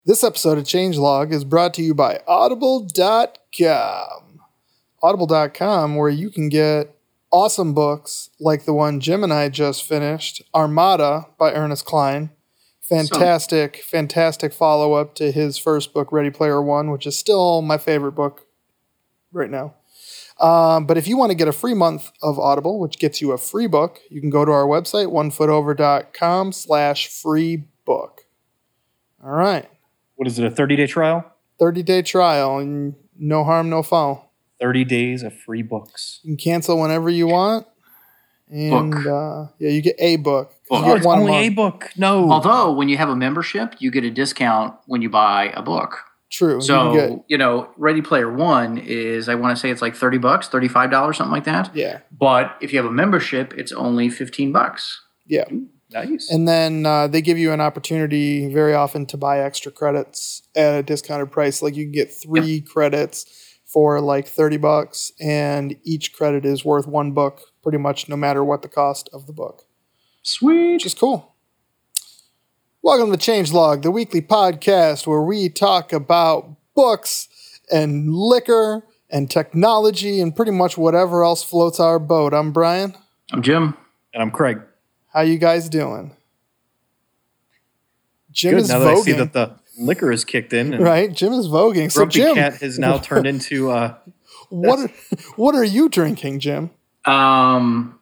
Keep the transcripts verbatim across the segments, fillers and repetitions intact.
This episode of Changelog is brought to you by Audible dot com. Audible dot com, where you can get awesome books like the one Jim and I just finished, Armada by Ernest Cline. Fantastic, so, fantastic follow-up to his first book, Ready Player One, which is still my favorite book right now. Um, but if you want to get a free month of Audible, which gets you a free book, you can go to our website, one foot over dot com slash free book. All right. What is it, a thirty-day trial? thirty-day trial, and no harm, no foul. thirty days of free books. You can cancel whenever you want. And uh, yeah, you get a book. book. You Oh, get it's one only month. a book. No. Although, when you have a membership, you get a discount when you buy a book. True. So, you, can get, you know, Ready Player One is, I want to say it's like thirty bucks, thirty-five dollars, something like that. yeah. But if you have a membership, it's only fifteen bucks. Yeah. Nice. And then uh, they give you an opportunity very often to buy extra credits at a discounted price. Like you can get three yep. credits for like thirty bucks, and each credit is worth one book pretty much no matter what the cost of the book. Sweet. Which is cool. Welcome to Changelog, the weekly podcast where we talk about books and liquor and technology and pretty much whatever else floats our boat. I'm Brian. I'm Jim. And I'm Craig. How you guys doing? Jim Good, is now that voguing. I see that the liquor is kicked in. And right, Jim is voguing. So Grumpy Jim, Cat has now turned into... Uh, what are, what are you drinking, Jim? Um,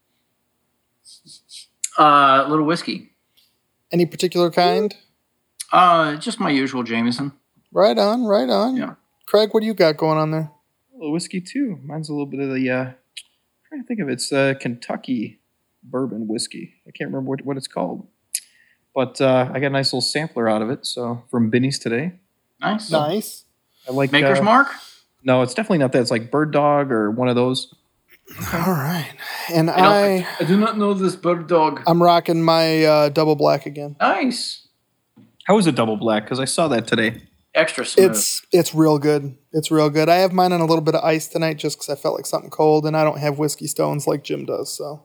a uh, little whiskey. Any particular kind? Uh, just my usual Jameson. Right on, right on. Yeah. Craig, what do you got going on there? a little whiskey, too. Mine's a little bit of the... Uh, I'm trying to think of it. It's uh, Kentucky bourbon whiskey. I can't remember what, what it's called. But uh, I got a nice little sampler out of it. So from Binny's today. Nice. Nice. I like Maker's uh, Mark? No, it's definitely not that. It's like Bird Dog or one of those. All right. And I, I... I do not know this Bird Dog. I'm rocking my uh, double black again. Nice. How is it double black? Because I saw that today. Extra smooth. It's it's real good. It's real good. I have mine on a little bit of ice tonight just because I felt like something cold, and I don't have whiskey stones like Jim does. So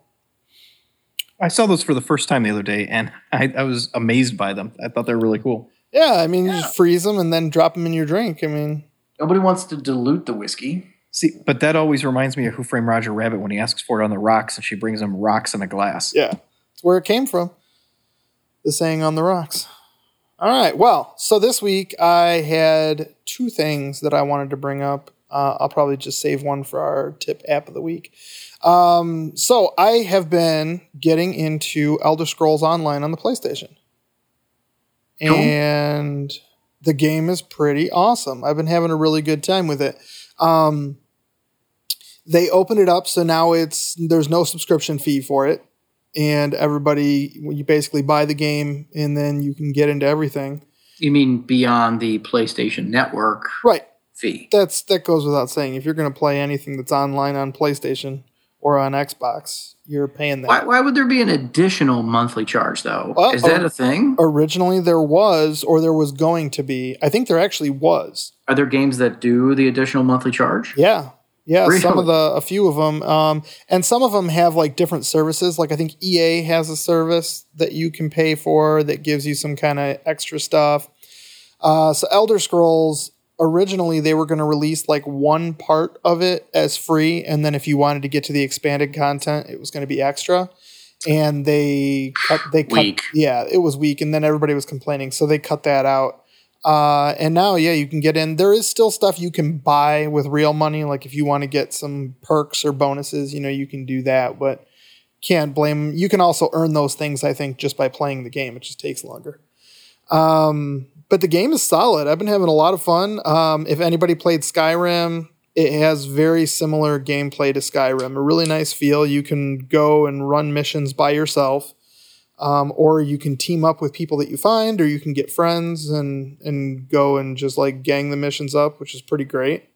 I saw those for the first time the other day, and I, I was amazed by them. I thought they were really cool. Yeah, I mean, yeah. you just freeze them and then drop them in your drink. I mean, nobody wants to dilute the whiskey. See, but that always reminds me of Who Framed Roger Rabbit when he asks for it on the rocks, and she brings him rocks in a glass. Yeah, it's where it came from. The saying on the rocks. All right. Well, so this week I had two things that I wanted to bring up. Uh, I'll probably just save one for our tip app of the week. Um, so I have been getting into Elder Scrolls Online on the PlayStation. Cool. And the game is pretty awesome. I've been having a really good time with it. Um, they opened it up, so now it's there's no subscription fee for it. And everybody, you basically buy the game, and then you can get into everything. You mean beyond the PlayStation Network right. fee? That's that goes without saying. If you're going to play anything that's online on PlayStation or on Xbox, you're paying that. Why, why would there be an additional monthly charge, though? Well, Is that a thing? Originally, there was, or there was going to be. I think there actually was. Are there games that do the additional monthly charge? Yeah. Yeah, really? some of the, a few of them. Um, and some of them have like different services. Like I think E A has a service that you can pay for that gives you some kind of extra stuff. Uh, so Elder Scrolls, originally they were going to release like one part of it as free. And then if you wanted to get to the expanded content, it was going to be extra. And they cut, they cut, weak. Yeah, it was weak. And then everybody was complaining. So they cut that out. Uh, and now, yeah, you can get in. There is still stuff you can buy with real money. Like if you want to get some perks or bonuses, you know, you can do that, but can't blame. You can also earn those things, I think, just by playing the game. It just takes longer. Um, but the game is solid. I've been having a lot of fun. Um, if anybody played Skyrim, it has very similar gameplay to Skyrim, a really nice feel. You can go and run missions by yourself. Um, or you can team up with people that you find, or you can get friends and, and go and just like gang the missions up, which is pretty great.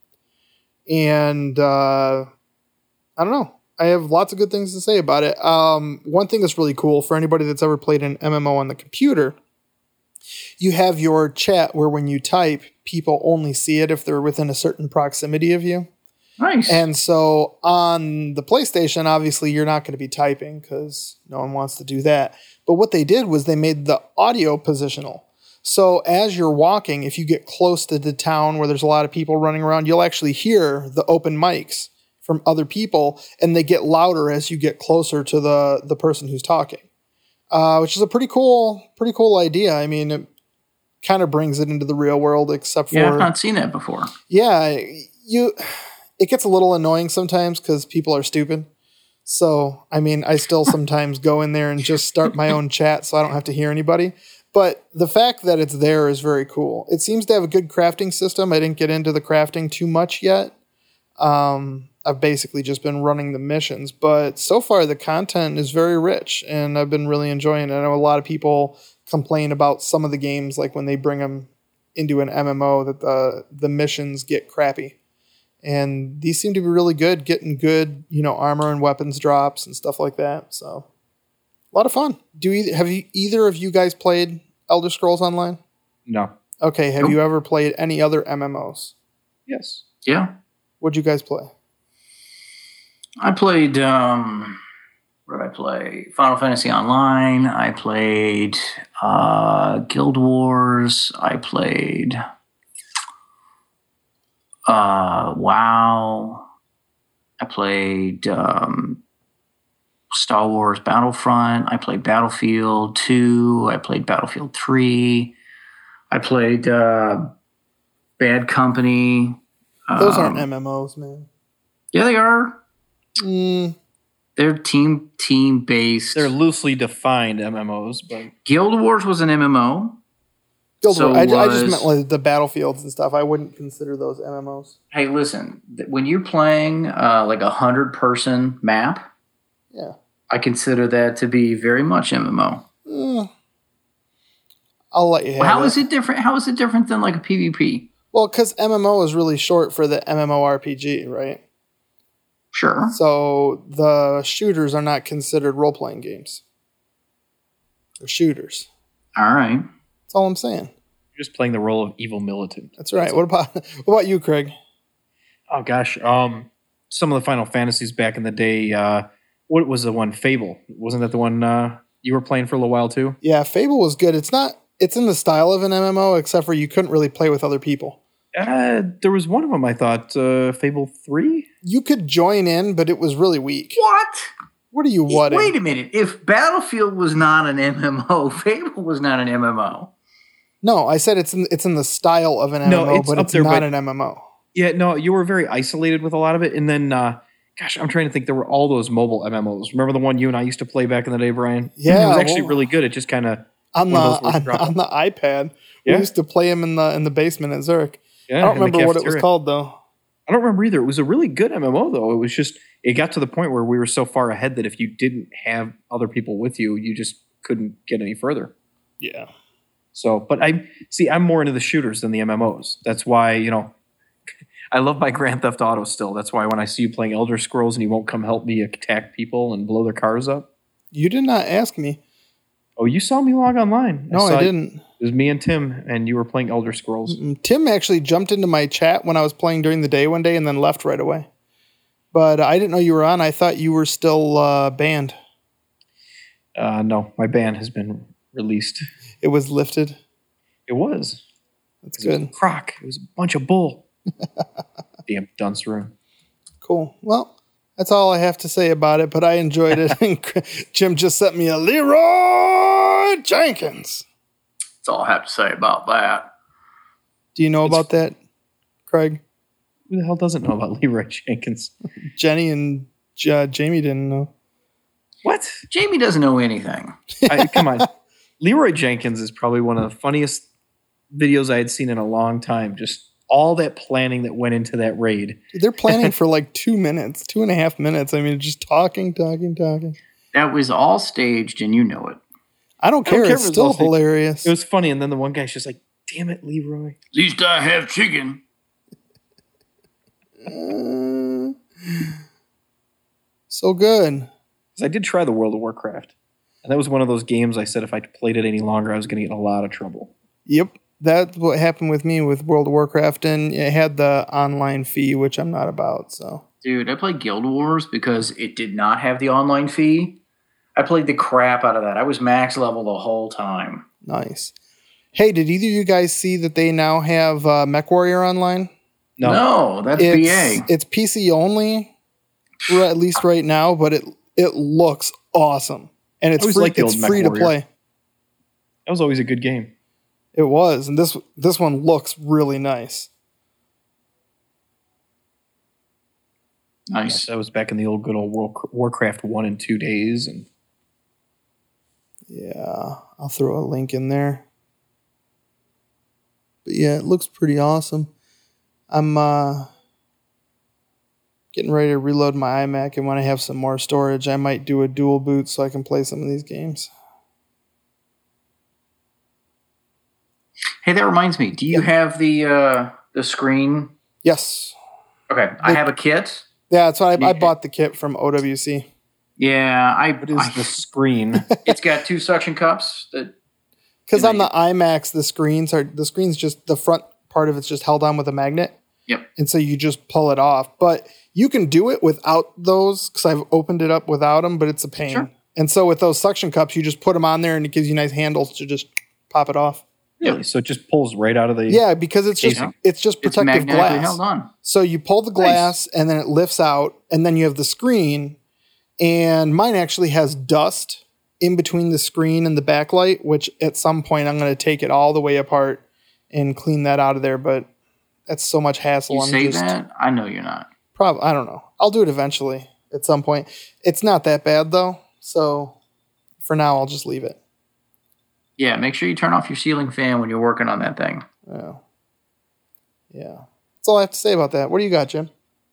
And uh, I don't know. I have lots of good things to say about it. Um, one thing that's really cool for anybody that's ever played an M M O on the computer, you have your chat where when you type, people only see it if they're within a certain proximity of you. Nice. And so on the PlayStation, obviously, you're not going to be typing because no one wants to do that. But what they did was they made the audio positional. So as you're walking, if you get close to the town where there's a lot of people running around, you'll actually hear the open mics from other people, and they get louder as you get closer to the, the person who's talking, uh, which is a pretty cool, pretty cool idea. I mean, it kind of brings it into the real world, except for Yeah, I've not seen that before. yeah, you. It gets a little annoying sometimes because people are stupid. So, I mean, I still sometimes go in there and just start my own chat so I don't have to hear anybody. But the fact that it's there is very cool. It seems to have a good crafting system. I didn't get into the crafting too much yet. Um, I've basically just been running the missions. But so far, the content is very rich, and I've been really enjoying it. I know a lot of people complain about some of the games, like when they bring them into an M M O, that the, the missions get crappy. And these seem to be really good, getting good, you know, armor and weapons drops and stuff like that. So, a lot of fun. Do you, have you, either of you guys played Elder Scrolls Online? No. Okay. Have Nope. you ever played any other M M Os? Yes. Yeah. What'd you guys play? I played, um, what did I play? Final Fantasy Online. I played uh, Guild Wars. I played uh, WoW. I played um, Star Wars Battlefront. I played Battlefield two. I played Battlefield three. I played uh, Bad Company. Those Um, aren't M M Os, man. Yeah, they are. Mm, They're team team based. They're loosely defined M M Os, but Guild Wars was an M M O. Guild So Wars. I, I just was- meant like the battlefields and stuff. I wouldn't consider those M M Os. Hey, listen, th- when you're playing uh, like a hundred person map, Yeah. I consider that to be very much M M O. Mm, I'll let you have Well, how it. is it different? How is it different than like a PvP? Well, because M M O is really short for the MMORPG, right? Sure. So the shooters are not considered role-playing games. They're shooters. All right. That's all I'm saying. you're just playing the role of evil militant. That's right. What about what about you, Craig? Oh gosh, um, some of the Final Fantasies back in the day. Uh, what was the one? Fable. Wasn't that the one uh, you were playing for a little while too? Yeah, Fable was good. It's not. It's in the style of an M M O, except for you couldn't really play with other people. Uh, there was one of them. I thought uh, Fable three. You could join in, but it was really weak. What? What are you whatting? Wait a minute. If Battlefield was not an M M O, Fable was not an M M O. No, I said it's in it's in the style of an No, M M O, it's but up it's there, not but- an M M O. Yeah, no, you were very isolated with a lot of it. And then, uh, gosh, I'm trying to think. There were all those mobile M M Os. Remember the one you and I used to play back in the day, Brian? Yeah, it was actually well- really good. It just kind of On the One of those where you on, drop on the iPad, we Yeah. used to play him in the in the basement at Zurich. yeah, I don't in the remember what it was cafeteria. called though. I don't remember either. It was a really good M M O though. It was just it got to the point where we were so far ahead that if you didn't have other people with you, you just couldn't get any further. Yeah. So, but I see, I'm more into the shooters than the M M Os. That's why, you know, I love my Grand Theft Auto still. That's why when I see you playing Elder Scrolls and you won't come help me attack people and blow their cars up. You did not ask me. Oh, you saw me log online. No, saw I you- didn't. It was me and Tim, and you were playing Elder Scrolls. Mm, Tim actually jumped into my chat when I was playing during the day one day and then left right away. But I didn't know you were on. I thought you were still uh, banned. Uh, no, my ban has been released. It was lifted. It was. That's It was a good. crock. It was a bunch of bull. Damn dunce room. Cool. Well, that's all I have to say about it, but I enjoyed it. And Jim just sent me a Leroy Jenkins. That's all I have to say about that. Do you know It's- about that, Craig? Who the hell doesn't know about Leroy Jenkins? Jenny and uh, Jamie didn't know. What? Jamie doesn't know anything. I, come on. Leroy Jenkins is probably one of the funniest videos I had seen in a long time. Just all that planning that went into that raid. They're planning for like two minutes, two and a half minutes. I mean, just talking, talking, talking. That was all staged, and you know it. I don't I don't care. care It's if it's still all staged. hilarious. It was funny, and then the one guy's just like, damn it, Leroy. At least I have chicken. Uh, so good. Because I did try the World of Warcraft. And that was one of those games I said if I played it any longer, I was going to get in a lot of trouble. Yep. That's what happened with me with World of Warcraft, and it had the online fee, which I'm not about. So Dude, I played Guild Wars because it did not have the online fee. I played the crap out of that. I was max level the whole time. nice. Hey, did either of you guys see that they now have uh, MechWarrior Online? No, No, that's it's, B A. It's P C only, or at least right now, but it it looks awesome. And it's I always free, liked the it's old free to MechWarrior. play. that was always a good game. It was, and this this one looks really nice. Nice. That was back in the old good old World, Warcraft one and two days, and Yeah, I'll throw a link in there. But yeah, it looks pretty awesome. I'm uh, getting ready to reload my iMac, and when I have some more storage, I might do a dual boot so I can play some of these games. Hey, that reminds me. Do you Yeah. have the uh, the screen? Yes. Okay, I have a kit. Yeah, that's why I, I You- bought the kit from O W C. Yeah, I. what is I- the screen? It's got two suction cups. That Because Yeah, on the iMacs, the screens are the screen's just the front part of it's just held on with a magnet. Yep. And so you just pull it off. But you can do it without those because I've opened it up without them, but it's a pain. Sure. And so with those suction cups, you just put them on there and it gives you nice handles to just pop it off. Really? So it just pulls right out of the. Yeah, because it's just Yeah. it's just it's protective magnetically glass. held on. So you pull the glass and then it lifts out, and then you have the screen. And mine actually has dust in between the screen and the backlight, which at some point I'm going to take it all the way apart and clean that out of there. But that's so much hassle. You I'm say just that? I know you're not. probably I don't know. I'll do it eventually at some point. It's not that bad though, so for now I'll just leave it. Yeah, make sure you turn off your ceiling fan when you're working on that thing. Yeah, yeah. That's all I have to say about that. What do you got, Jim?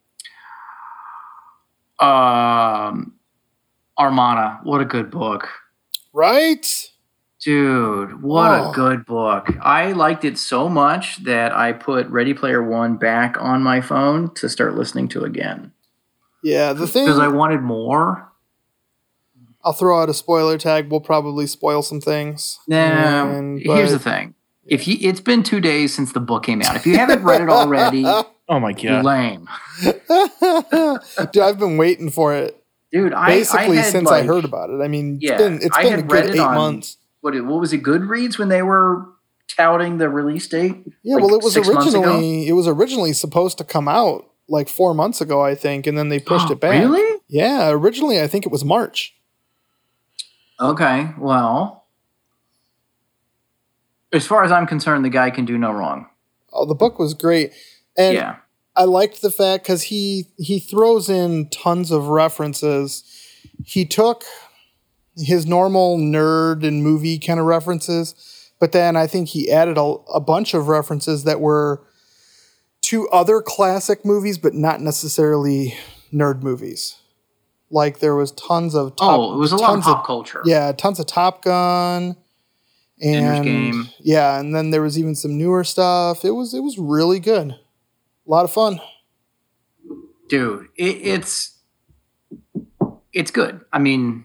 Um, Armada, what a good book. Right? Dude, what Oh. a good book. I liked it so much that I put Ready Player One back on my phone to start listening to again. Yeah. The thing Because I wanted more. I'll throw out a spoiler tag. We'll probably spoil some things. Now, And- here's the but- thing. If you, it's been two days since the book came out. If you haven't read it already, Oh my you're god! lame. Dude, I've been waiting for it Dude, I basically I had since like, I heard about it. I mean, Yeah, it's been it's I been a had good read it eight on- months. What, it- what was it, Goodreads, when they were touting the release date? Yeah, like well, it was six months ago? originally it was originally supposed to come out like four months ago, I think, and then they pushed it back. Really? Yeah, originally I think it was March. Okay, well, as far as I'm concerned, the guy can do no wrong. Oh, the book was great, and Yeah. I liked the fact because he he throws in tons of references. He took his normal nerd and movie kind of references, but then I think he added a, a bunch of references that were to other classic movies, but not necessarily nerd movies. Like there was tons of top, Oh, it was a lot of tons pop culture. yeah, tons of Top Gun. Ender's And Game. yeah, and then there was even some newer stuff. It was it was really good. A lot of fun. Dude, it, it's it's good. I mean,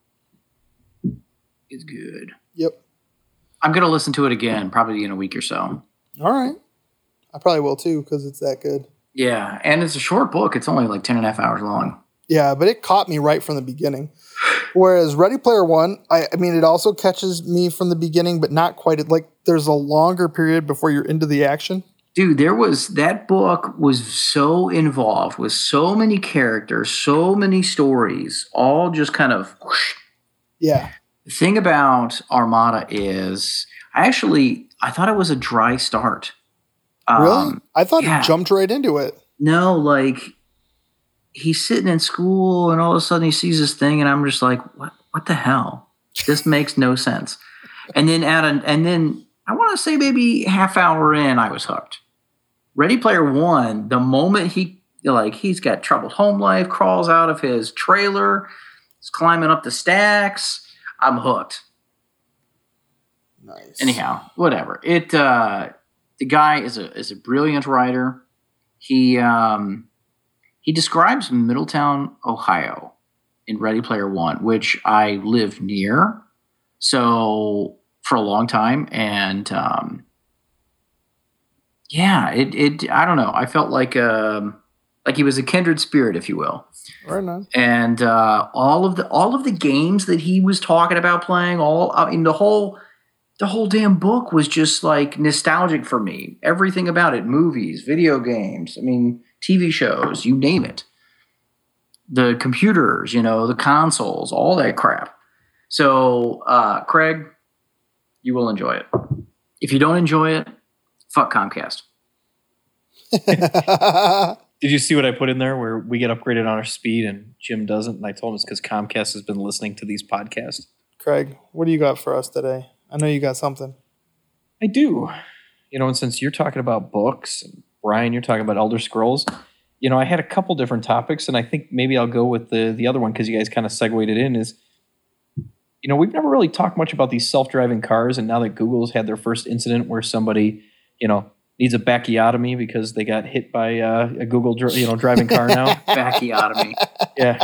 it's good. Yep. I'm gonna listen to it again, probably in a week or so. All right. I probably will too because it's that good. Yeah, and it's a short book. It's only like ten and a half hours long. Yeah, but it caught me right from the beginning. Whereas Ready Player One, I, I mean, it also catches me from the beginning, but not quite. Like there's a longer period before you're into the action. Dude, there was that book was so involved with so many characters, so many stories, all just kind of whoosh. Yeah. The thing about Armada is I actually I thought it was a dry start. Really? Um, I thought yeah. it jumped right into it. No, like he's sitting in school and all of a sudden he sees this thing and I'm just like, what what the hell? This makes no sense. And then at an, and then I want to say maybe half hour in, I was hooked. Ready Player One, the moment he like he's got troubled home life, crawls out of his trailer, is climbing up the stacks, I'm hooked. Nice. Anyhow, whatever. It uh, the guy is a is a brilliant writer. He um, he describes Middletown, Ohio, in Ready Player One, which I live near, so for a long time, and um, yeah, it it I don't know. I felt like um, like he was a kindred spirit, if you will. Right on. And uh, all of the all of the games that he was talking about playing, all I mean, the whole the whole damn book was just like nostalgic for me. Everything about it, movies, video games, I mean, T V shows, you name it. The computers, you know, the consoles, all that crap. So, uh, Craig, you will enjoy it. If you don't enjoy it, fuck Comcast. Did you see what I put in there where we get upgraded on our speed and Jim doesn't? And I told him it's because Comcast has been listening to these podcasts. Craig, what do you got for us today? I know you got something. I do. You know, and since you're talking about books, and Brian, you're talking about Elder Scrolls, you know, I had a couple different topics, and I think maybe I'll go with the, the other one because you guys kind of segued it in is, you know, we've never really talked much about these self-driving cars, and now that Google's had their first incident where somebody, you know, needs a bacchiotomy because they got hit by uh, a Google, you know, driving car now. Bacchiotomy. Yeah.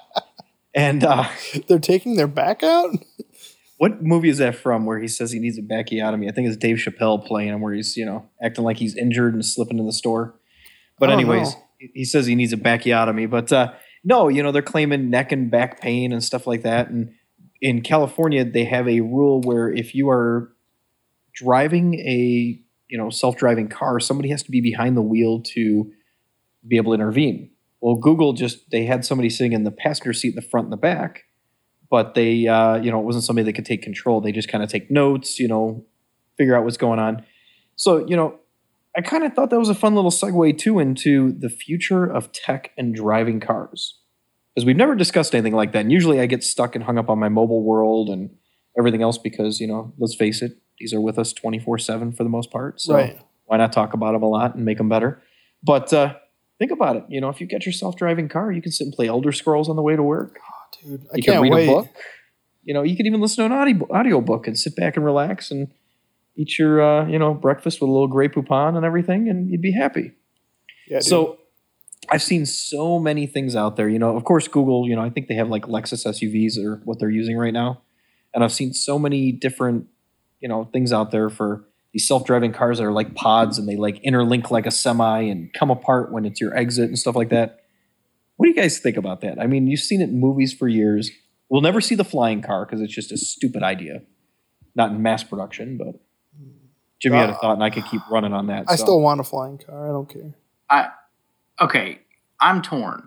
And uh, they're taking their back out? What movie is that from where he says he needs a bacchiotomy? I think it's Dave Chappelle playing him where he's, you know, acting like he's injured and slipping in the store. But anyways, know. he says he needs a bacchiotomy. But uh, no, you know, they're claiming neck and back pain and stuff like that. And in California, they have a rule where if you are driving a you know, self-driving car, somebody has to be behind the wheel to be able to intervene. Well, Google just, they had somebody sitting in the passenger seat in the front and the back, but they, uh, you know, it wasn't somebody that could take control. They just kind of take notes, you know, figure out what's going on. So, you know, I kind of thought that was a fun little segue too into the future of tech and driving cars. Because we've never discussed anything like that. And usually I get stuck and hung up on my mobile world and everything else because, you know, let's face it, these are with us twenty-four seven for the most part. So right. Why not talk about them a lot and make them better? But uh, think about it. You know, if you get your self-driving car, you can sit and play Elder Scrolls on the way to work. Oh, dude, I you can't can read wait. a book. You know, you can even listen to an audio audio book and sit back and relax and eat your, uh, you know, breakfast with a little Grey Poupon and everything, and you'd be happy. Yeah, dude. So I've seen so many things out there. You know, of course, Google, you know, I think they have like Lexus S U Vs or what they're using right now. And I've seen so many different, you know, things out there for these self-driving cars that are like pods and they like interlink like a semi and come apart when it's your exit and stuff like that. What do you guys think about that? I mean, you've seen it in movies for years. We'll never see the flying car because it's just a stupid idea. Not in mass production, but Jimmy had a thought and I could keep running on that. I so. still want a flying car. I don't care. I okay, I'm torn.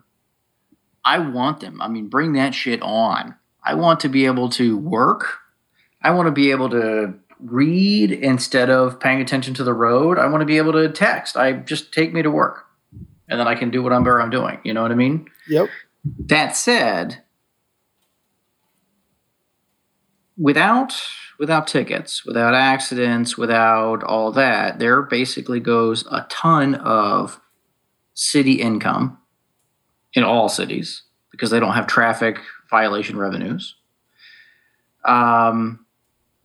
I want them. I mean, bring that shit on. I want to be able to work. I want to be able to read instead of paying attention to the road. I want to be able to text. I just take me to work, and then I can do whatever I'm doing. You know what I mean? Yep. That said, without without tickets, without accidents, without all that, there basically goes a ton of city income in all cities because they don't have traffic violation revenues. Um,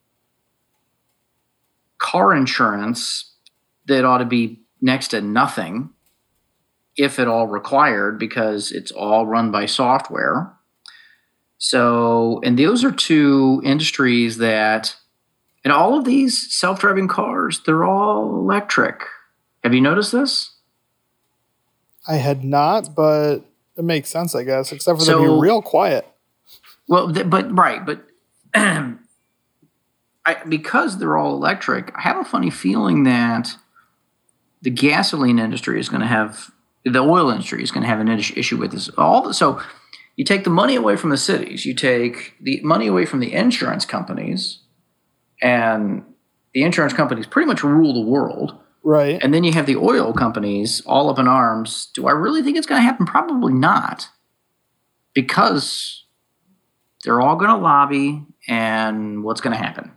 car insurance that ought to be next to nothing, if at all required, because it's all run by software. So, and those are two industries that, and all of these self-driving cars, they're all electric. Have you noticed this? I had not, but it makes sense, I guess, except for So- they'll be real quiet. Well, th- but right, but I, because they're all electric, I have a funny feeling that the gasoline industry is going to have, the oil industry is going to have an is- issue with this. All the, so you take the money away from the cities, you take the money away from the insurance companies, and the insurance companies pretty much rule the world. Right. And then you have the oil companies all up in arms. Do I really think it's going to happen? Probably not, because they're all going to lobby, and what's going to happen?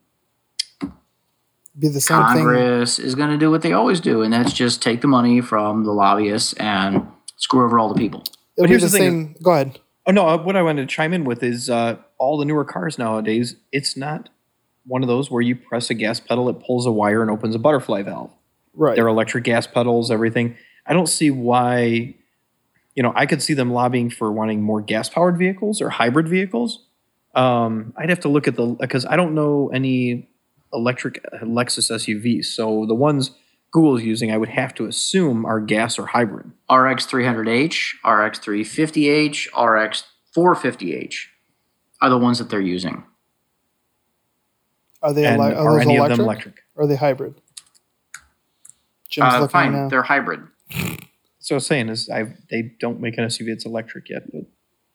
Be the same thing. Congress is going to do what they always do, and that's just take the money from the lobbyists and screw over all the people. It'll be here's the, the thing same. Go ahead. Oh, no, uh, what I wanted to chime in with is uh, all the newer cars nowadays, it's not one of those where you press a gas pedal, it pulls a wire and opens a butterfly valve. Right. They're electric gas pedals, everything. I don't see why, you know, I could see them lobbying for wanting more gas-powered vehicles or hybrid vehicles. Um, I'd have to look at the, because I don't know any electric Lexus S U Vs. So the ones Google's using, I would have to assume are gas or hybrid. R X three hundred H, R X three fifty H, R X four fifty H are the ones that they're using. Are they And ele- are are those any electric? of them electric? Or are they hybrid? Jim's Uh, looking fine, now. they're hybrid. So I was saying is I they don't make an S U V that's electric yet, but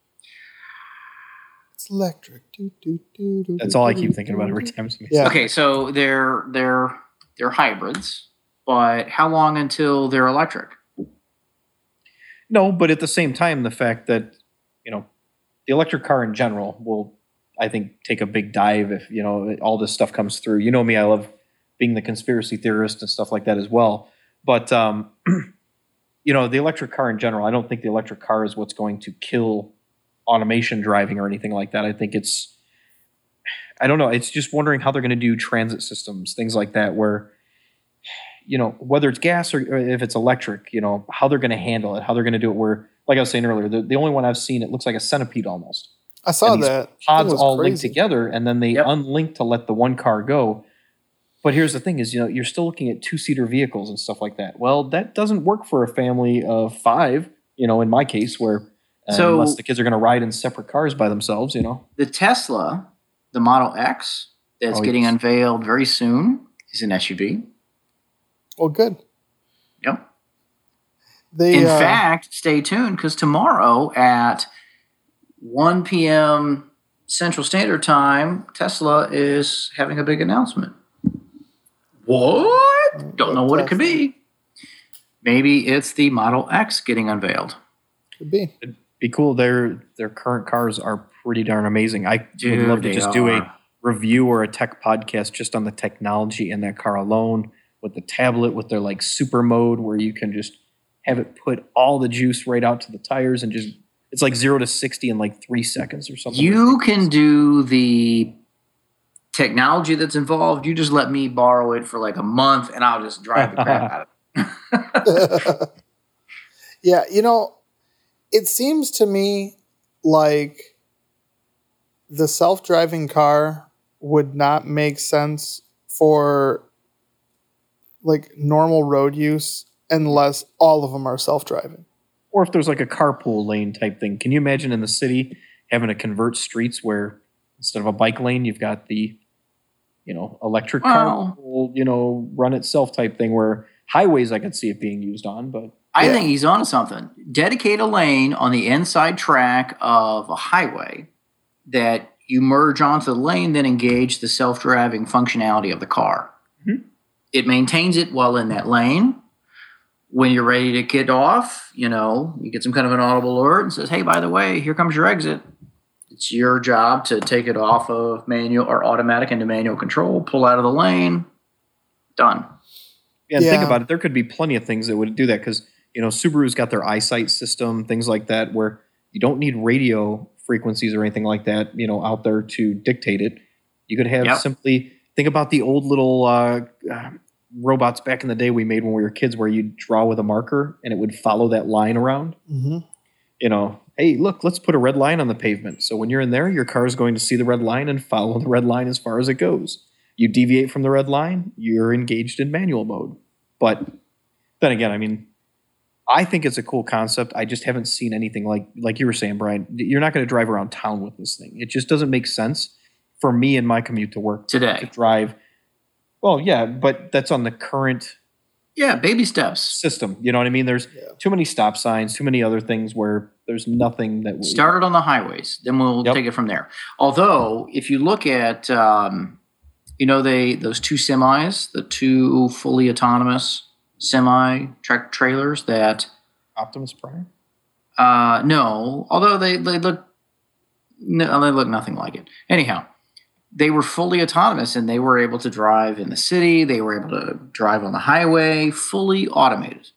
It's electric. Do, do, do, do, that's do, all I do, keep do, thinking do, about every do. time somebody Yeah. says Okay, so they're they're they're hybrids, but how long until they're electric? No, but at the same time, the fact that, you know, the electric car in general will, I think, take a big dive if, you know, all this stuff comes through. You know me, I love being the conspiracy theorist and stuff like that as well. But, um, you know, the electric car in general, I don't think the electric car is what's going to kill automation driving or anything like that. I think it's, I don't know, it's just wondering how they're going to do transit systems, things like that, where, you know, whether it's gas or, or if it's electric, you know, how they're going to handle it, how they're going to do it. Where, like I was saying earlier, the, the only one I've seen, it looks like a centipede almost. I saw And these that. Pods That was all linked crazy. together, and then they Yep. unlink to let the one car go. But here's the thing: is you know you're still looking at two seater vehicles and stuff like that. Well, that doesn't work for a family of five. You know, in my case, where uh, So- unless the kids are going to ride in separate cars by themselves, you know. The Tesla, the Model X, that's Oh, getting yes. unveiled very soon, is an S U V. Well, good. Yep. They, In uh, fact, stay tuned because tomorrow at one p.m. Central Standard Time, Tesla is having a big announcement. What? Don't know what it could be. Maybe it's the Model X getting unveiled. could be. It'd be cool. Their their current cars are pretty darn amazing. I Dude, would love to they just do a are. review or a tech podcast just on the technology in that car alone, with the tablet, with their like super mode where you can just have it put all the juice right out to the tires and just it's like zero to sixty in like three seconds or something. You ridiculous. can do the technology that's involved. You just let me borrow it for like a month and I'll just drive the crap out of it. Yeah, you know, it seems to me like the self-driving car would not make sense for like normal road use unless all of them are self-driving. Or if there's like a carpool lane type thing. Can you imagine in the city having to convert streets where instead of a bike lane, you've got the, you know, electric car Well- will, you know, run itself type thing where highways I could see it being used on, but I Yeah. think he's onto something. Dedicate a lane on the inside track of a highway that you merge onto the lane, then engage the self-driving functionality of the car. Mhm. It maintains it while in that lane. When you're ready to get off, you know, you get some kind of an audible alert and says, hey, by the way, here comes your exit. It's your job to take it off of manual or automatic into manual control, pull out of the lane, done. yeah, and think Yeah. about it. There could be plenty of things that would do that because, you know, Subaru's got their eyesight system, things like that, where you don't need radio frequencies or anything like that, you know, out there to dictate it. You could have Yep. simply think about the old little uh, uh, robots back in the day we made when we were kids where you'd draw with a marker and it would follow that line around. Mm-hmm. You know, hey, look, let's put a red line on the pavement. So when you're in there, your car is going to see the red line and follow the red line as far as it goes. You deviate from the red line, you're engaged in manual mode. But then again, I mean, I think it's a cool concept. I just haven't seen anything like like you were saying, Brian. You're not going to drive around town with this thing. It just doesn't make sense for me in my commute to work to Today. drive. Well, yeah, but that's on the current Yeah, baby steps. system. You know what I mean? There's Yeah. too many stop signs, too many other things where there's nothing that we, Started on the highways, then we'll Yep. take it from there. Although, if you look at, um, you know, they those two semis, the two fully autonomous semi track trailers that, Optimus Prime. uh, no, although they they look, no, they look nothing like it. Anyhow, they were fully autonomous and they were able to drive in the city. They were able to drive on the highway, fully automated.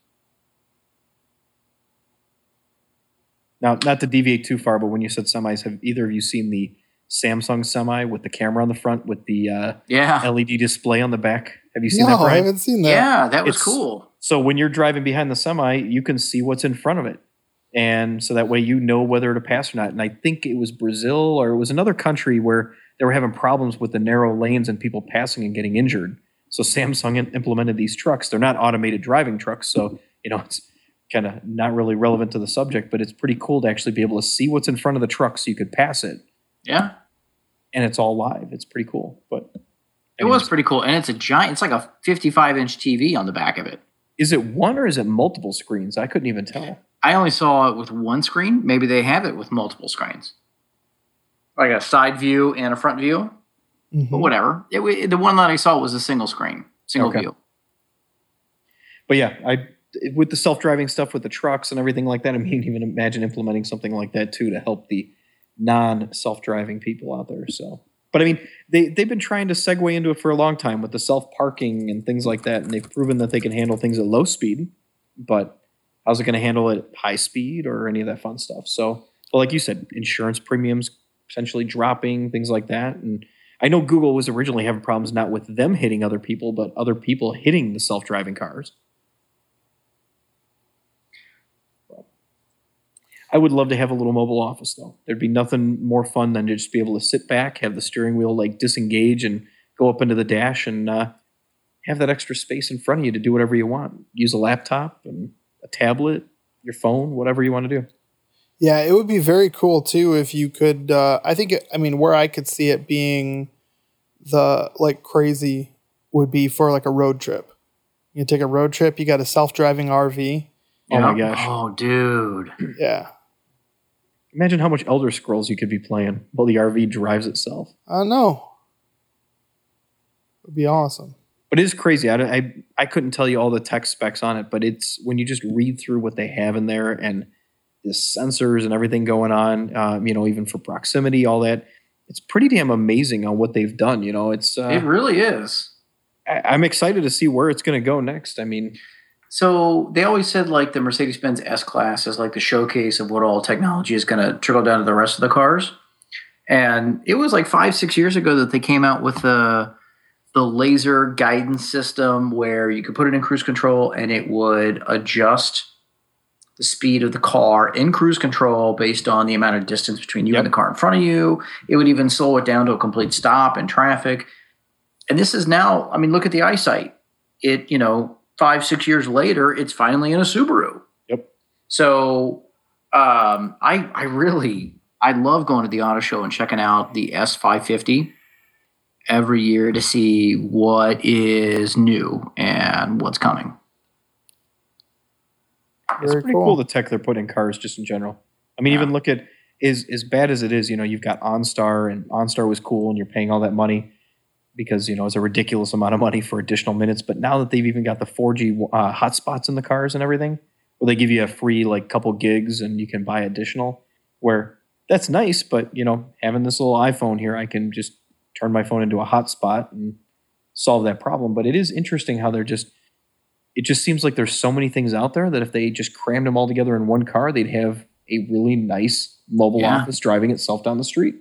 Now, not to deviate too far, but when you said semis, have either of you seen the Samsung semi with the camera on the front with the uh, Yeah, L E D display on the back? Have you seen No, that, I Brian? haven't seen that. yeah, that was It's- cool. So when you're driving behind the semi, you can see what's in front of it. And so that way you know whether to pass or not. And I think it was Brazil or it was another country where they were having problems with the narrow lanes and people passing and getting injured. So Samsung im- implemented these trucks. They're not automated driving trucks. So, you know, it's kind of not really relevant to the subject, but it's pretty cool to actually be able to see what's in front of the truck so you could pass it. Yeah. And it's all live. It's pretty cool. But It was pretty cool, and it's a giant. It's like a fifty-five inch T V on the back of it. Is it one or is it multiple screens? I couldn't even tell. I only saw it with one screen. Maybe they have it with multiple screens, like a side view and a front view. Mm-hmm. But whatever. It, the one that I saw was a single screen, single okay. view. But yeah, I with the self-driving stuff with the trucks and everything like that, I mean, even imagine implementing something like that too to help the non-self-driving people out there. So. But I mean, they, they've been trying to segue into it for a long time with the self-parking and things like that. And they've proven that they can handle things at low speed. But how's it going to handle it at high speed or any of that fun stuff? So, well, like you said, insurance premiums potentially dropping, things like that. And I know Google was originally having problems not with them hitting other people, but other people hitting the self-driving cars. I would love to have a little mobile office, though. There'd be nothing more fun than to just be able to sit back, have the steering wheel like disengage, and go up into the dash and uh, have that extra space in front of you to do whatever you want. Use a laptop and a tablet, your phone, whatever you want to do. Yeah, it would be very cool too if you could. Uh, I think. It, I mean, where I could see it being the like crazy would be for like a road trip. You take a road trip. You got a self-driving R V. Oh my gosh! Oh, dude. Yeah. Imagine how much Elder Scrolls you could be playing while the R V drives itself. I know. It would be awesome. But it is crazy. I, I, I couldn't tell you all the tech specs on it, but it's when you just read through what they have in there and the sensors and everything going on, um, you know, even for proximity, all that, it's pretty damn amazing on what they've done. You know, it's uh, it really is. I, I'm excited to see where it's going to go next. I mean, so they always said like the Mercedes-Benz S-Class is like the showcase of what all technology is going to trickle down to the rest of the cars. And it was like five, six years ago that they came out with the the laser guidance system where you could put it in cruise control and it would adjust the speed of the car in cruise control based on the amount of distance between you yep. and the car in front of you. It would even slow it down to a complete stop in traffic. And this is now, I mean, look at the eyesight. It, you know, five, six years later, it's finally in a Subaru. Yep. So um, I, I really, I love going to the auto show and checking out the S five fifty every year to see what is new and what's coming. It's pretty cool. cool the tech they're putting in cars just in general. I mean, yeah. even look at is as bad as it is, you know, you've got OnStar and OnStar was cool and you're paying all that money because, you know, it's a ridiculous amount of money for additional minutes. But now that they've even got the four G uh, hotspots in the cars and everything, where they give you a free like couple gigs and you can buy additional, where that's nice. But, you know, having this little iPhone here, I can just turn my phone into a hotspot and solve that problem. But it is interesting how they're just, it just seems like there's so many things out there that if they just crammed them all together in one car, they'd have a really nice mobile yeah. office driving itself down the street.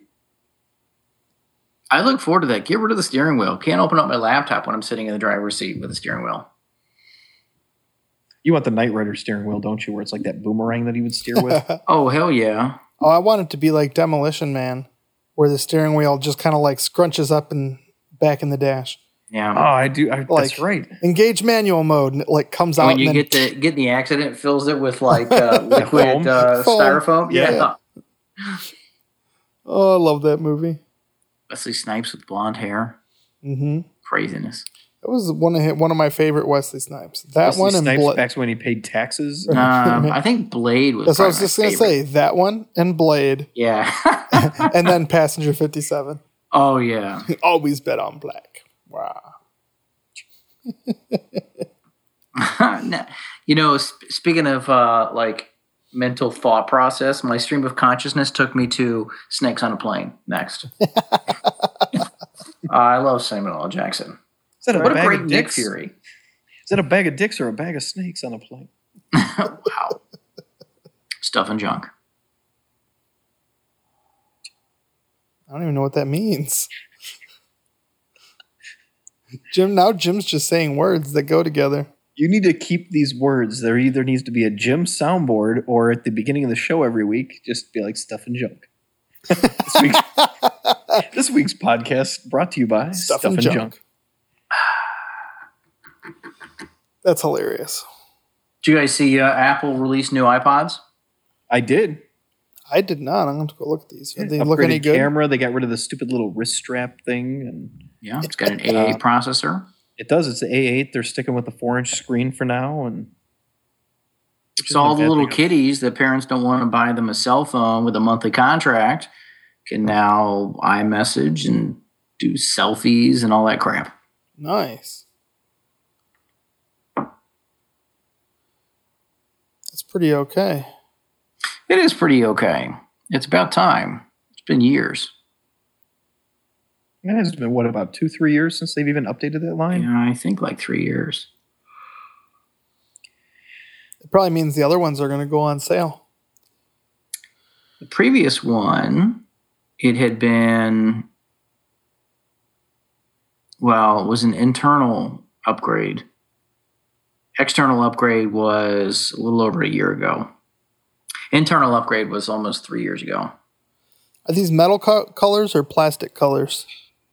I look forward to that. Get rid of the steering wheel. Can't open up my laptop when I'm sitting in the driver's seat with a steering wheel. You want the Knight Rider steering wheel, don't you? Where it's like that boomerang that he would steer with. Oh, hell yeah. Oh, I want it to be like Demolition Man, where the steering wheel just kind of like scrunches up and back in the dash. Yeah. Oh, I do. I, like, that's right. Engage manual mode, and it like comes out. When you and get then, the get in the accident, it fills it with like uh, liquid uh, Foam. styrofoam. Yeah. yeah. Oh, I love that movie. Wesley Snipes with blonde hair. Mm-hmm. Craziness. That was one of his, one of my favorite Wesley Snipes. That Wesley one and Snipes Blade. back when he paid taxes. Um, I think Blade was. That's what I was just gonna say. That one and Blade. Yeah. And then Passenger fifty-seven. Oh yeah. Always bet on black. Wow. You know, sp- speaking of uh, like mental thought process, my stream of consciousness took me to Snakes on a Plane next. uh, I love Samuel L. Jackson. Is that a what bag a great of Nick dicks? Fury. Is that a bag of dicks or a bag of snakes on a plane? Wow. Stuff and junk. I don't even know what that means. Jim, now Jim's just saying words that go together. You need to keep these words. There either needs to be a Jim soundboard or at the beginning of the show every week, just be like stuff and junk. this, week's, this week's podcast brought to you by Stuff, Stuff and, and Junk. Junk. That's hilarious. Did you guys see uh, Apple release new iPods? I did. I did not. I'm going to go look at these. Are they Upgraded look any good? Camera. They got rid of the stupid little wrist strap thing. And Yeah, it's got an A eight uh, processor. It does. It's the A eight. They're sticking with the four-inch screen for now, and so all the little kiddies that parents don't want to buy them a cell phone with a monthly contract can now iMessage and do selfies and all that crap. Nice. That's pretty okay. It is pretty okay. It's about time. It's been years. It has been, what, about two, three years since they've even updated that line? Yeah, I think like three years. It probably means the other ones are going to go on sale. The previous one, it had been, well, it was an internal upgrade. External upgrade was a little over a year ago. Internal upgrade was almost three years ago. Are these metal co- colors or plastic colors?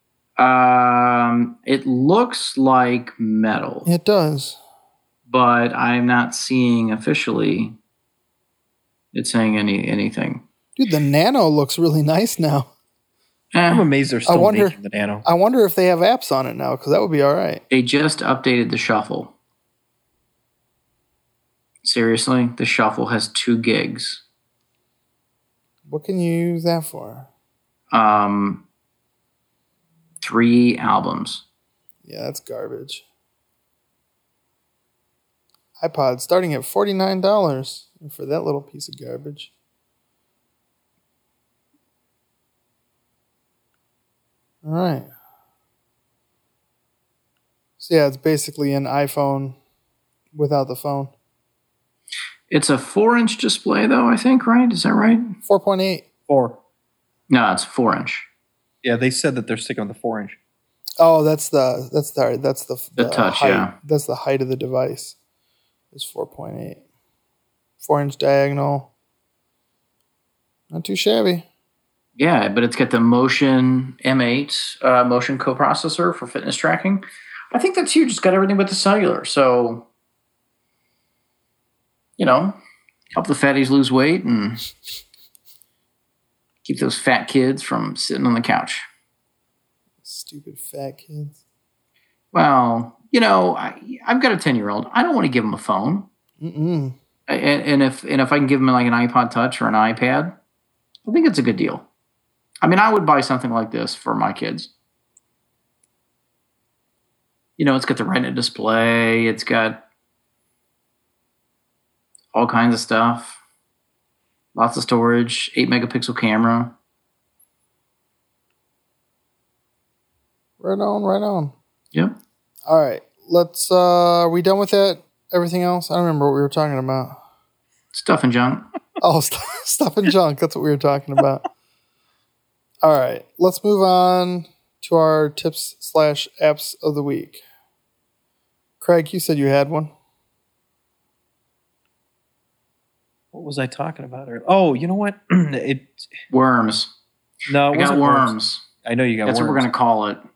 Um, it looks like metal. It does. But I'm not seeing officially it saying any anything. Dude, the Nano looks really nice now. Eh, I'm amazed they're still wonder, making the Nano. I wonder if they have apps on it now, because that would be all right. They just updated the Shuffle. Seriously, the Shuffle has two gigs. What can you use that for? Um, three albums. Yeah, that's garbage. iPod starting at forty-nine dollars for that little piece of garbage. All right. So yeah, it's basically an iPhone without the phone. It's a four-inch display, though, I think, right? Is that right? four point eight. Four. No, it's four-inch. Yeah, they said that they're sticking with the four-inch. Oh, that's the that's the that's the, the, the touch. height. Yeah, that's the height of the device. It's four point eight, four-inch diagonal. Not too shabby. Yeah, but it's got the Motion M eight uh, Motion coprocessor for fitness tracking. I think that's huge. It's got everything but the cellular, so. You know, help the fatties lose weight and keep those fat kids from sitting on the couch. Stupid fat kids. Well, you know, I, I've got a ten-year-old. I don't want to give him a phone. Mm-mm. And, and if and if I can give him like an iPod Touch or an iPad, I think it's a good deal. I mean, I would buy something like this for my kids. You know, it's got the Retina display. It's got all kinds of stuff. Lots of storage. Eight megapixel camera. Right on, right on. Yep. All right. Let's, uh, are we done with that? Everything else? I don't remember what we were talking about. Stuff and junk. Oh, st- stuff and junk. That's what we were talking about. All right. Let's move on to our tips slash apps of the week. Craig, you said you had one. What was I talking about? Oh, you know what? it Worms. No, it I got worms. worms. I know you got That's worms. what we're going to call it.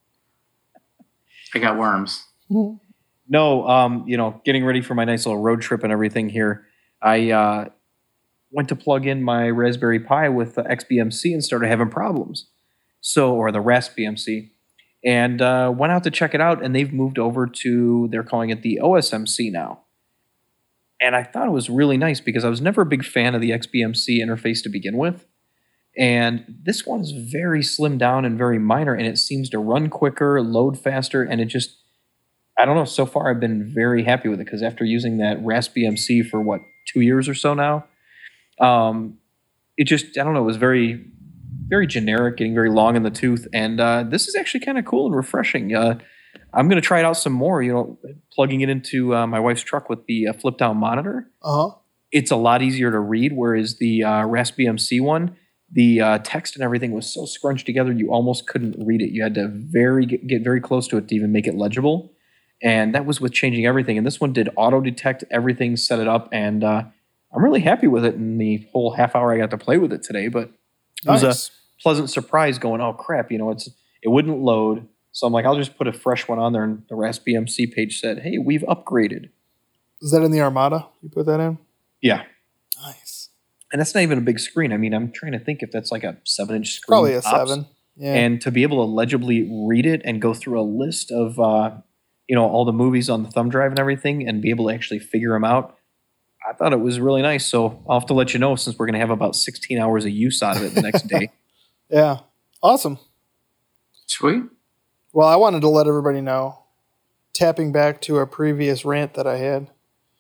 I got worms. No, um, you know, getting ready for my nice little road trip and everything here. I uh, went to plug in my Raspberry Pi with the X B M C and started having problems. So, or the Rasp B M C. And uh, went out to check it out, and they've moved over to, they're calling it the O S M C now. And I thought it was really nice because I was never a big fan of the X B M C interface to begin with. And this one is very slimmed down and very minor, and it seems to run quicker, load faster, and it just, I don't know, so far I've been very happy with it because after using that Rasp B M C for, what, two years or so now, um, it just, I don't know, it was very, very generic, getting very long in the tooth, and uh, this is actually kind of cool and refreshing. Uh, I'm going to try it out some more, you know, plugging it into uh, my wife's truck with the uh, flip-down monitor. Uh-huh. It's a lot easier to read, whereas the uh, Rasp B M C one, the uh, text and everything was so scrunched together you almost couldn't read it. You had to very get, get very close to it to even make it legible, and that was with changing everything. And this one did auto-detect everything, set it up, and uh, I'm really happy with it in the whole half hour I got to play with it today. But it was nice. a pleasant surprise going, oh, crap, you know, it's it wouldn't load. So I'm like, I'll just put a fresh one on there, and the Rasp B M C page said, hey, we've upgraded. Is that in the Armada? You put that in? Yeah. Nice. And that's not even a big screen. I mean, I'm trying to think if that's like a seven-inch screen. Probably a tops. seven. Yeah. And to be able to legibly read it and go through a list of, uh, you know, all the movies on the thumb drive and everything and be able to actually figure them out, I thought it was really nice. So I'll have to let you know since we're going to have about sixteen hours of use out of it the next day. Yeah. Awesome. Sweet. Well, I wanted to let everybody know, tapping back to a previous rant that I had,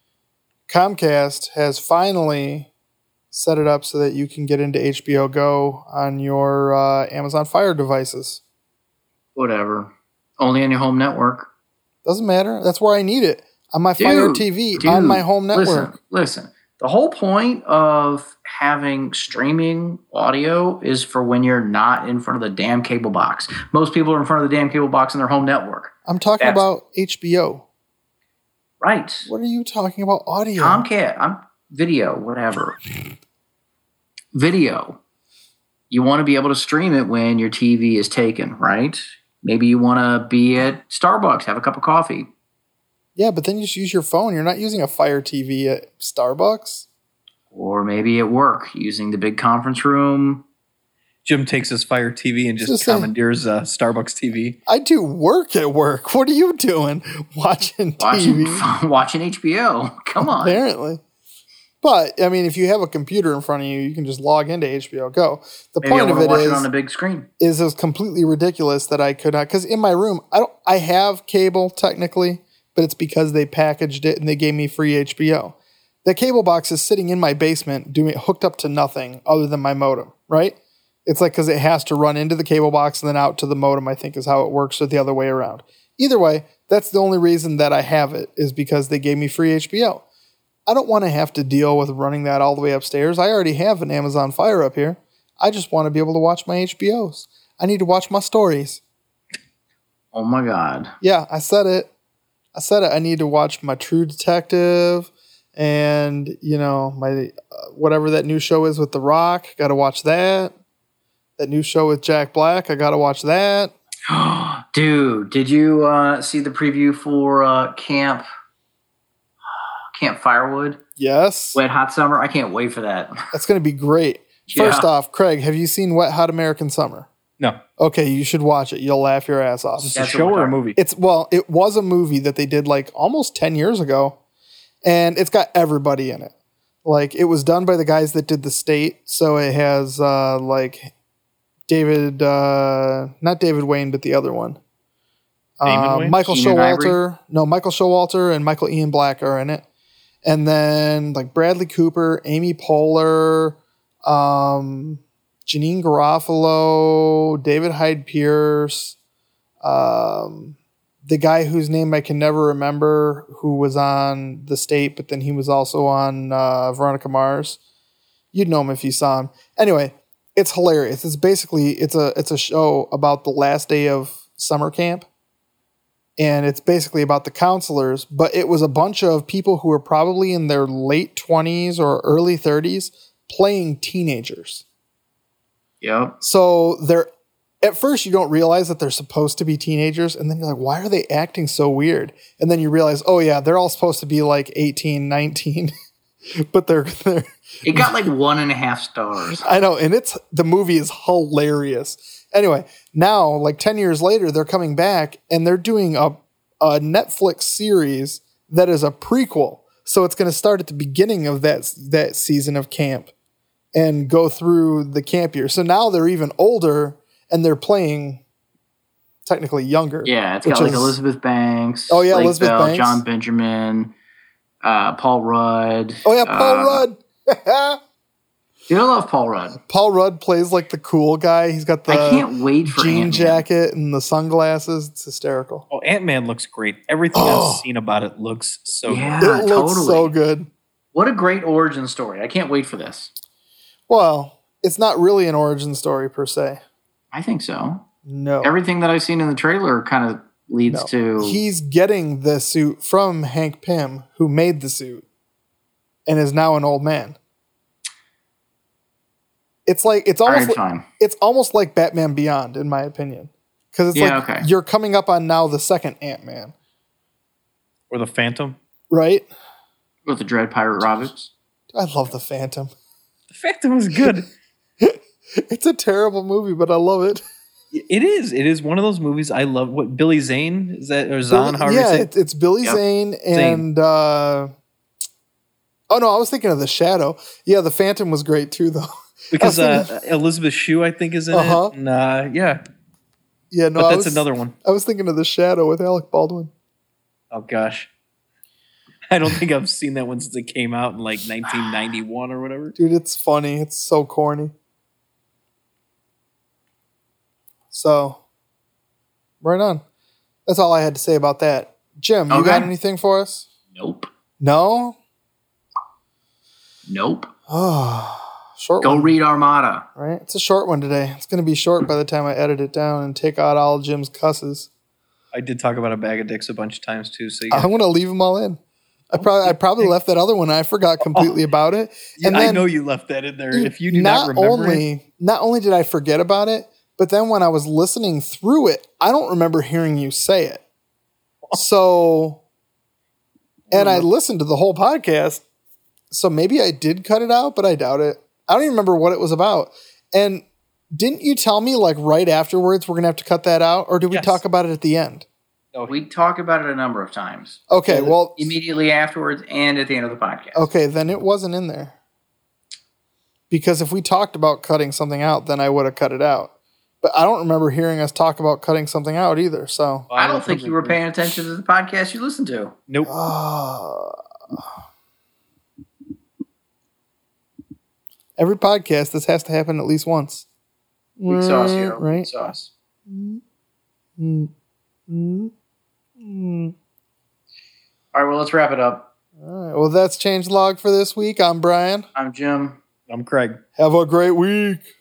Comcast has finally set it up so that you can get into H B O Go on your uh, Amazon Fire devices. Whatever. Only on your home network. Doesn't matter. That's where I need it. On my Dude, Fire T V, dude, on my home network. Listen, listen. The whole point of having streaming audio is for when you're not in front of the damn cable box. Most people are in front of the damn cable box in their home network. I'm talking That's- about H B O. Right. What are you talking about? Audio. Comcast. I'm video, whatever. Video. You want to be able to stream it when your T V is taken, right? Maybe you want to be at Starbucks, have a cup of coffee. Yeah, but then you just use your phone. You're not using a Fire T V at Starbucks. Or maybe at work, using the big conference room. Jim takes his Fire T V and just, Just saying. commandeers uh, Starbucks T V. I do work at work. What are you doing? Watching T V? Watching, watching H B O. Come on. Apparently. But, I mean, if you have a computer in front of you, you can just log into H B O Go. The Maybe I point of want to it watch is, it on the big screen. is it was completely ridiculous that I could not, because in my room, I don't, I have cable technically, but it's because they packaged it and they gave me free H B O. The cable box is sitting in my basement doing hooked up to nothing other than my modem, right? It's like because it has to run into the cable box and then out to the modem, I think is how it works, or the other way around. Either way, that's the only reason that I have it is because they gave me free H B O. I don't want to have to deal with running that all the way upstairs. I already have an Amazon Fire up here. I just want to be able to watch my H B Os. I need to watch my stories. Oh my God. Yeah, I said it. I said it. I need to watch my True Detective and, you know, my uh, whatever that new show is with The Rock. Got to watch that. That new show with Jack Black. I got to watch that. Dude, did you uh, see the preview for uh, Camp Camp Firewood? Yes. Wet Hot Summer? I can't wait for that. That's going to be great. Yeah. First off, Craig, have you seen Wet Hot American Summer? No. Okay, you should watch it. You'll laugh your ass off. Is this a That's show what we're or a talking- movie? It's well, it was a movie that they did like almost ten years ago, and it's got everybody in it. Like it was done by the guys that did The State, so it has uh, like David, uh, not David Wayne, but the other one, Damon uh, Wayne? Michael Keenan Showalter. No, Michael Showalter and Michael Ian Black are in it, and then like Bradley Cooper, Amy Poehler, um, Janine Garofalo, David Hyde Pierce, um, the guy whose name I can never remember, who was on The State, but then he was also on uh, Veronica Mars. You'd know him if you saw him. Anyway, it's hilarious. It's basically it's a it's a show about the last day of summer camp, and it's basically about the counselors. But it was a bunch of people who were probably in their late twenties or early thirties playing teenagers. Yep. So they're at first you don't realize that they're supposed to be teenagers, and then you're like, why are they acting so weird? And then you realize, oh yeah, they're all supposed to be like eighteen, nineteen, but they're they're It got like one and a half stars. I know, and it's the movie is hilarious. Anyway, now like ten years later, they're coming back and they're doing a a Netflix series that is a prequel. So it's going to start at the beginning of that that season of camp and go through the camp year. So now they're even older and they're playing technically younger. Yeah, it's which got like is- Elizabeth Banks. Oh, yeah, Blake Elizabeth Bell, Banks. John Benjamin, uh, Paul Rudd. Oh yeah, Paul Uh, Rudd. Dude, I love Paul Rudd. Paul Rudd plays like the cool guy. He's got the I can't wait for jean Ant-Man. jacket and the sunglasses. It's hysterical. Oh, Ant-Man looks great. Everything Oh. I've seen about it looks so Yeah. good. It looks totally. so good. What a great origin story. I can't wait for this. Well, it's not really an origin story per se. I think so. No. Everything that I've seen in the trailer kind of leads No. to. He's getting the suit from Hank Pym, who made the suit and is now an old man. It's like it's All almost right, like, fine. it's almost like Batman Beyond, in my opinion, because it's Yeah, like okay. you're coming up on now the second Ant-Man, Or the Phantom. right? With the Dread Pirate Roberts. I love the Phantom. The Phantom was good. It's a terrible movie, but I love it. It is. It is one of those movies I love. What Billy Zane is that or Zahn? Billy- However yeah, you say it? it, it's Billy Yep. Zane and uh, oh no, I was thinking of The Shadow. Yeah, The Phantom was great too, though. because I was uh, Elizabeth Shue, I think, is in Uh-huh. it. And, uh, yeah, Yeah, no, but I that's was, another one. I was thinking of The Shadow with Alec Baldwin. Oh gosh, I don't think I've seen that one since it came out in like nineteen ninety-one or whatever. Dude, it's funny. It's so corny. So, right on. That's all I had to say about that. Jim, you Okay. got anything for us? Nope. No? Nope. Oh, short Go one. read Armada. Right? It's a short one today. It's going to be short by the time I edit it down and take out all Jim's cusses. I did talk about a bag of dicks a bunch of times too. So you I'm going to leave them all in. I probably I probably left that other one. I forgot completely about it. Yeah, And I then know you left that in there. If you do not, remember only it, not only did I forget about it, but then when I was listening through it, I don't remember hearing you say it. So, and I listened to the whole podcast, so maybe I did cut it out, but I doubt it. I don't even remember what it was about. And didn't you tell me like right afterwards we're gonna have to cut that out, or did we Yes. talk about it at the end? no, We talk about it a number of times. Okay, well, Immediately afterwards and at the end of the podcast. okay, then it wasn't in there. Because if we talked about cutting something out, then I would have cut it out. But I don't remember hearing us talk about cutting something out either. So, I don't think you were paying attention to the podcast you listened to. Nope. uh, every podcast, this has to happen at least once. Weak sauce here. Weak Right? sauce. Mm, mm, mm, mm. All right, well, let's wrap it up. All right. Well, that's Change Log for this week. I'm Brian. I'm Jim. I'm Craig. Have a great week.